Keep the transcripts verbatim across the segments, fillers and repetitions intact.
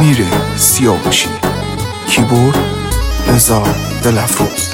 امیر سیاوشی، کیبورد رضا دلفروز.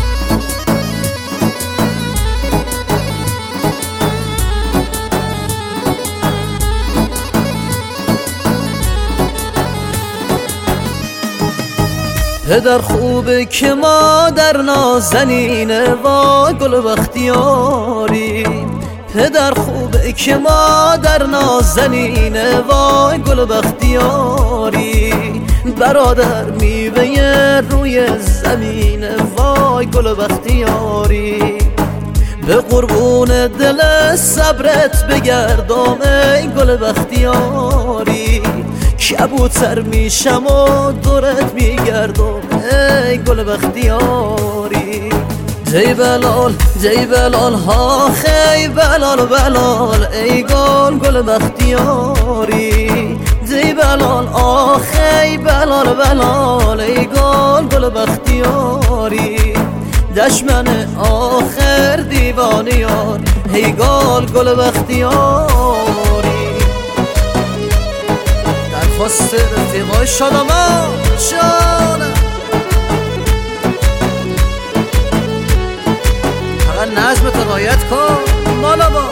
پدر خوبه که مادر نازنینه وای گل بختیاری. پدر خوبه که مادر نازنینه وای گل بختیاری. برادر میوه روی زمینه وای گل بختیاری. به قربون دل صبرت بگردم ای گل بختیاری. کبوتر میشم و دورت میگردم ای گل بختیاری. دی بلال دی بلال ها خی بلال بلال ای گل گل بختیاری. دی بلال آخی بلال بلال ای گل گل بختیاری. دشمن آخر دیوانیار ای گل گل بختیاری. درخواست رفیقای شادمان جانم، فقط نظم تو رعایت کن مالا با.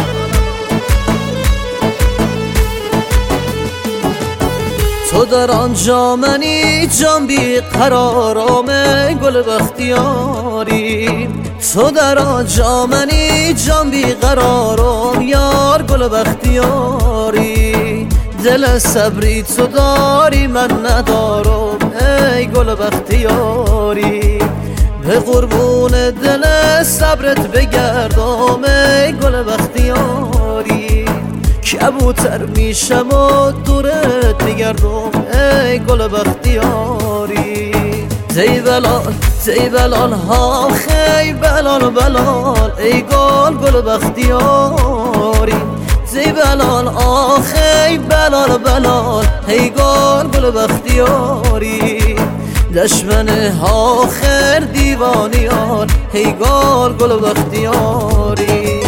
تو در آنجا منی جان بی قرارم گل بختیاری. تو در آنجا منی جان بی قرارم یار گل بختیاری. دل صبری تو داری من ندارم ای گل بختیاری. به قربون دل صبرت بگردم ای گل بختیاری. کبوتر میشم و دورت میگردم ای گل بختیاری. دی بلال دی بلال ها خی بلال بلال ای گل گل بختیاری. دی بلال آخی بلال بلال ای گل گل بختیاری. دشمن آخر دیوانیار ای گل گل بختیاری.